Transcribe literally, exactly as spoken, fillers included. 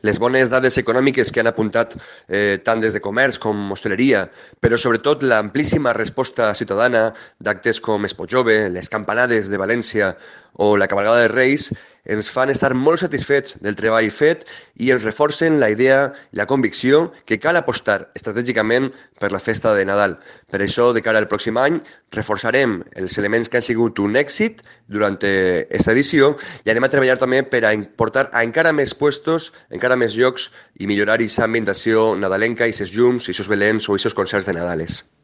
Les bones dades econòmiques que han apuntat eh, tant des de comerç com hostaleria, però sobretot l'amplíssima resposta ciutadana d'actes com Expo Jove, les campanades de València o la cavalgada de Reis ens fan estar molt satisfets del treball fet i ens reforcen la idea i la convicció que cal apostar estratègicament per la festa de Nadal. Per això, de cara al pròxim any, reforçarem els elements que han sigut un èxit durant aquesta edició i anem a treballar també per a portar a encara més puestos, encara més llocs i millorar aquesta ambientació nadalenca, i ses llums, i sos belens o aquests concerts de Nadales.